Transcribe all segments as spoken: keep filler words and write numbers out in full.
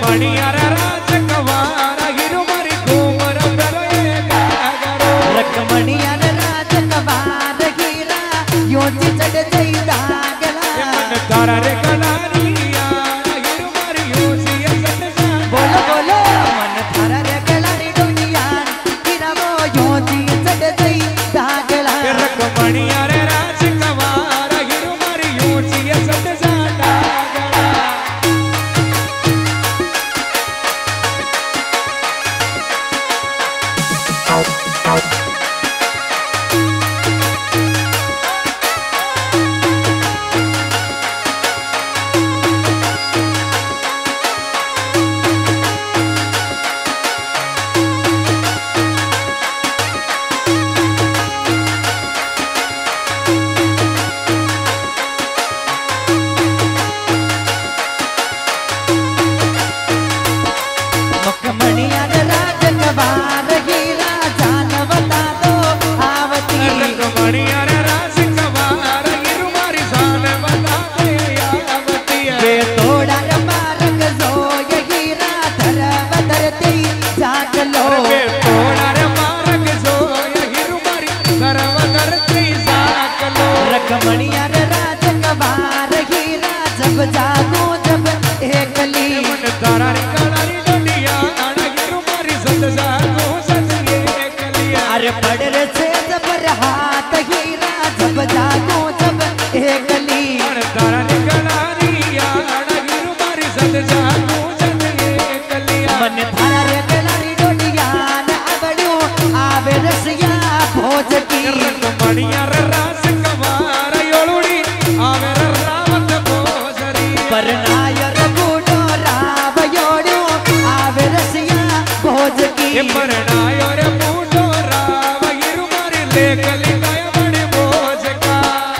रकमणिया रे राजकुमार हीरो मारी घूमर करे गागरो रकमणिया रे राजकुमार हीरा योची चढ़ जई दागला मन तारा रे कलारिया हीरो मारी योची सट जा बोलो बोलो मन तारा रे कलारी दुनिया हीरा वो योची चढ़ जई दागला रकमणिया रे राजकुमार हीरो मारी योची सट जा रकमणिया रे राजकुमार हीरा जब जागो जब एकली मन तारा रे कलारी डोलिया हीरो मारी सट जागो सट एकली अरे पड़ रे से जब हाथ हीरा जब जागो जब एकली मन तारा रे कलारी हीरो मारी सट जागो सट एकली मन तारा रे कलारी डोलिया न अबड़ो आवे रसिया भोज की रकमणिया रे राजकुमार योलुड़ी आवे रे रावत भोजरी परनायर बूढ़ो राव योड़ो आवे रसिया भोज की परनायो रे बूढ़ो राव हीरो मारी लेकली गाय बड़े भोज का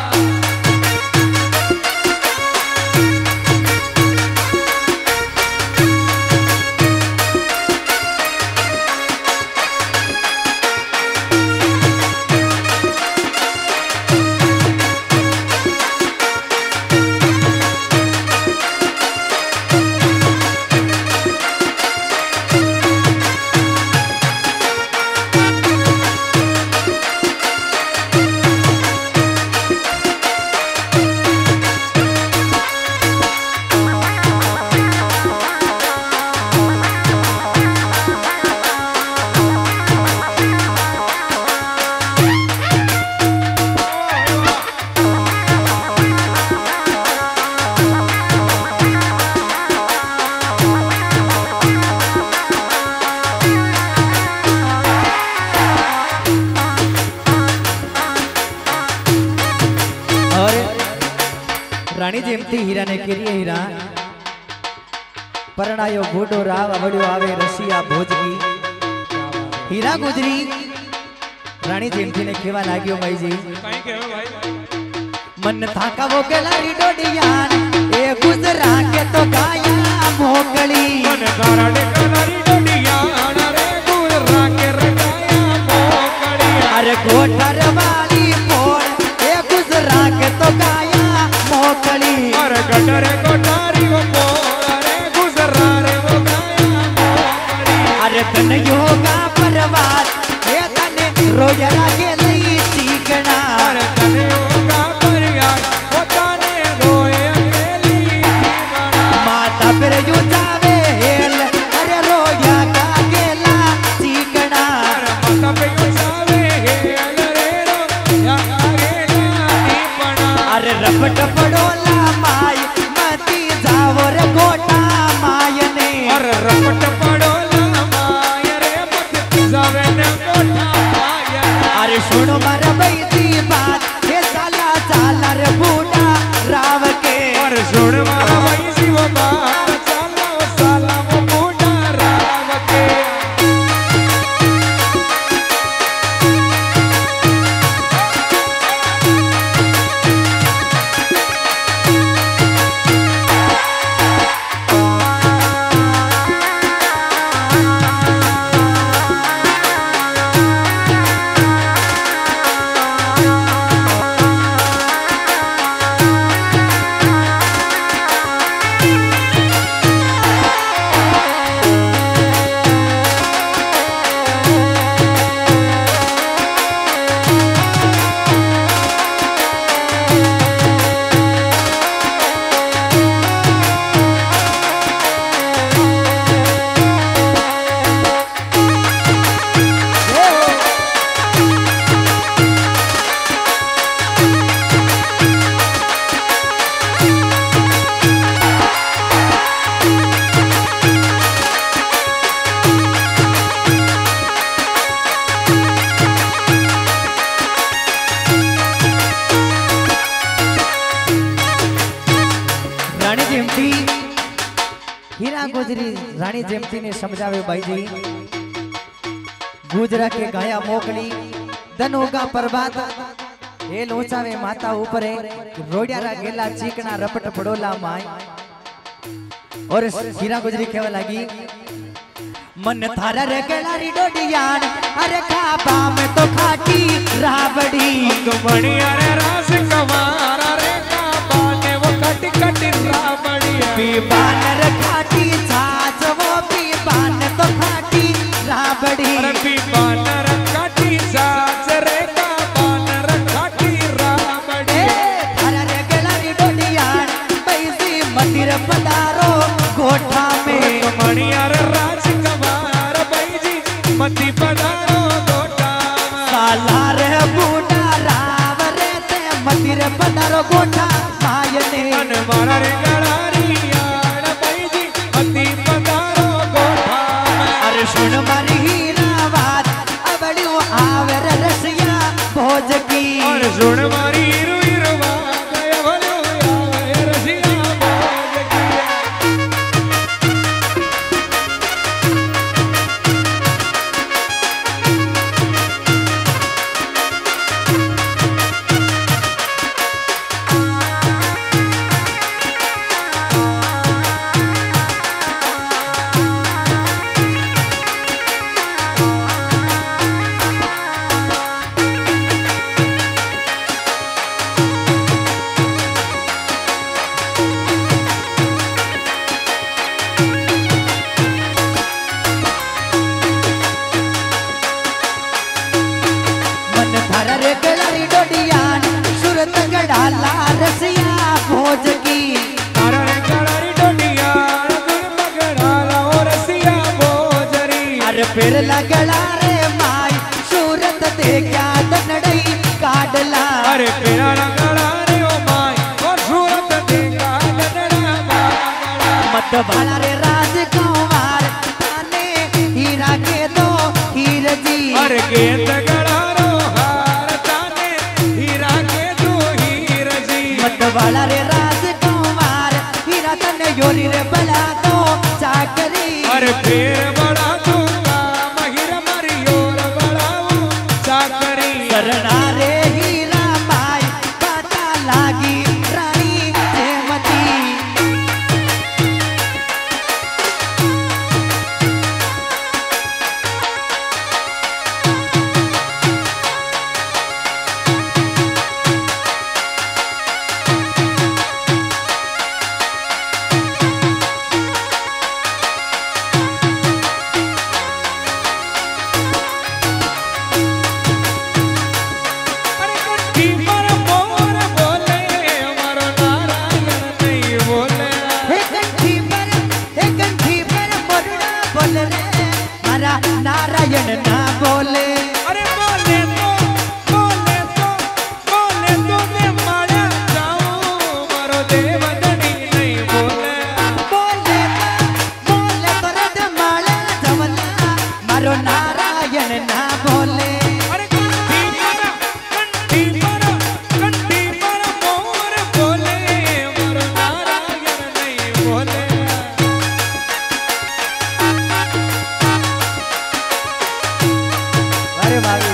रानी जेमती हीरा ने केरी हीरा परणायो बूढ़ो राव अवड़ो आवे रसिया भोज की हीरा गुजरी रानी जेमती ने केवा लाग्यो भाई जी कहीं केवा भाई मन थाका वो गलारी डोडियान ए गुजरा के तो गाया मोकली मन तारा रे कलारी डोडियान रे गुजरा के रगाया मोकली अरे कोठर वाली मोर ए गुजरा के तो गाया मोकली अरे गटरे कोठारी वो मोर रे गुजरा रे वो गाया मोकली अरे तन योगा परवार ए तने रोजरा के नहीं सीखना अरे तने योगा परियार वो तने रोए अकेली माता पर यू जावे हेल अरे रोया का गेला सीखना अरे माता पे यू जावे हेल रे रो या गेला दीपना अरे रपट पड़ोला माय मती जावो रे गोटा मायने अरे रपट पड़ोला माय रे मत जावे ने गोटा माय अरे सुनो मारा बैठी बात ये साला साला रे बूढ़ा राव के अरे सुन मारा भाई शिव बात साला वो साला वो बूढ़ा राव के गुजरी रानी जेमती ने समझावे भाई जी गुजरा के गाया मोकली दन होगा प्रभात ये लोचावे माता ऊपर रोडियारा गेला चीकना रपट पड़ोला माय और हीरा गुजरी कहवा लगी मन थारा रे गेलारी डोडियान अरे खाबा में तो खाटी राबड़ी बढ़िया रे रास कवारा रे खाबा ने वो कटी कटी राबड़ी पीबान रे खाटी छाछ वो पीबान तो खाटी राबड़ी अरे पीबान रे खाटी छाछ रे खाबा ने खाटी राबड़ी थारा रे गेलारी डोडियान पैसी मंदिर पधारो गोठा में बढ़िया रे रास मती पधारो गोटा साला रे बूढ़ा राव रे ते मती रे पधारो गोठा मायने मन मारा रे गड़ारी यार भाई जी मती पधारो गोटा अरे सुन मारी हीरा बात अबड़ियो आवे रे रसिया भोज की और सुन मारी हीरो हीरवा गया भलो आवे रसिया भोज की रसिया भोज की अरे फिर लगला रे माई सूरत देखा दनड़ई काडला अरे पेरा लगला रे ओ माई और सूरत देखा दनड़ा मत वाला रे राजकुमार ताने हीरा के दो हीर जी अरे गेंद गड़ा रो हार ताने हीरा के दो हीर जी मत वाला रे राजकुमार हीरा तने योरी रे बला दो चाकरी अरे फिर बड़ा दूंगा महिर मरी और बड़ाऊ चाकरी करना रे हीरा माई पता लागी रानी जेमती नारायण ना बोले अरे बोले तो बोले तो बोले तो मैं मारा जाऊं मारो देवदनी नहीं बोले बोले तो बोले तो रद माला जवला मारो नारायण ना बोले अरे कंठी मारा कंठी मारा कंठी मारा मोर बोले मारो नारायण नहीं बोले अरे भाभी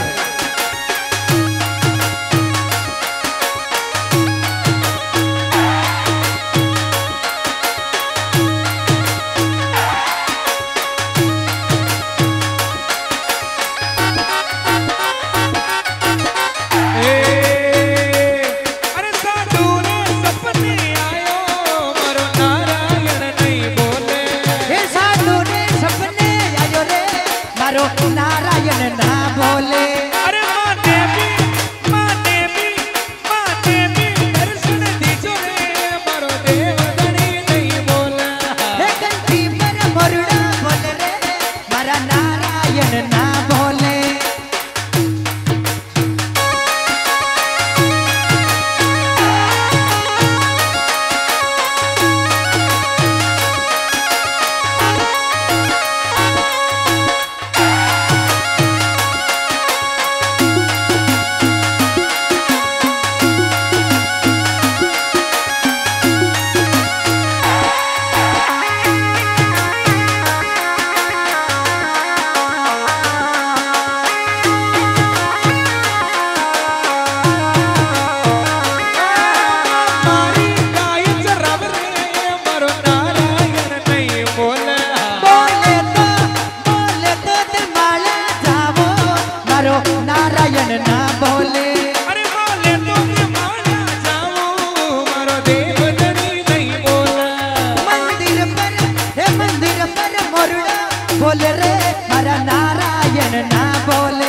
अरे साधु ने सपने आयो मारो नारायण नहीं बोले हे साधु ने सपने आयो रे मारो नारायण ना बोले अरे माँ देवी माँ देवी माँ देवी दर्शन दीजो रे मारो देवदनी नहीं बोला हे कंठी पर मोरड़ा बोले रे मारा नारायण ना बोले नारायण ना बोले।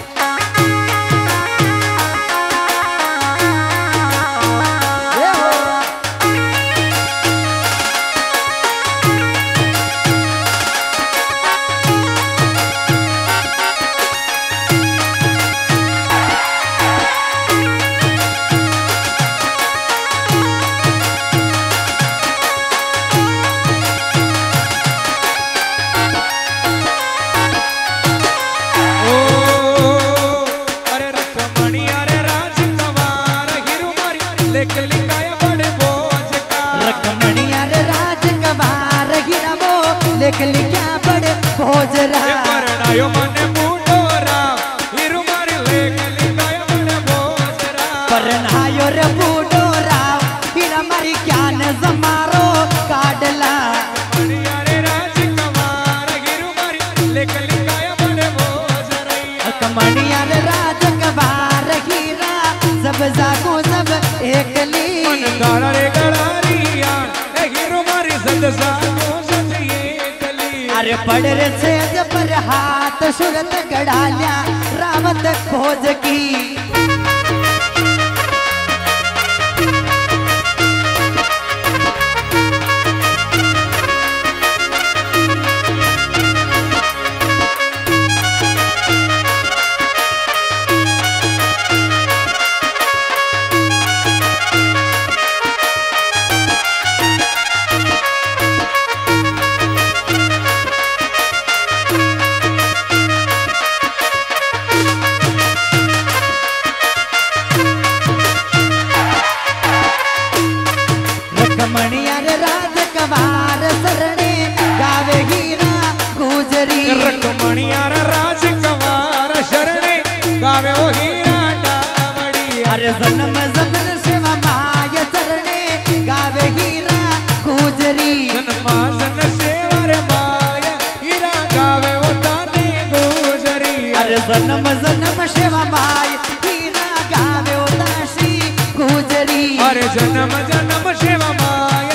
लिखा बड़े भोजरा परणायो मने बूढ़ोरा हिरु मारी लेख लिखाया बड़े भोजरा परणायो रे बूढ़ोरा हिरा मारी क्या न जमारो काडला मणिया रे राजकुमार हिरु मारी लेख लिखाया बड़े भोजरा कमणिया रे राजकुमार हीरा सब जागो सब एकली मन दारा रे गड़ारिया ए हिरु मारी सद जागो अरे पड़ रे सेज पर हाथ सुरत गड़ाल्या रावत खोज की रकमणिया राजकुमार शरणे गावे ओ हीरा डावड़ी अरे जन्म जन्म सेवा माय चरणे गावे हीरा गुजरी जन्म जन्म सेवा रे माय हीरा गावे ओ ताने गुजरी अरे जन्म जन्म सेवा माय हीरा गावे ओ ताशी गुजरी अरे जन्म जन्म सेवा माय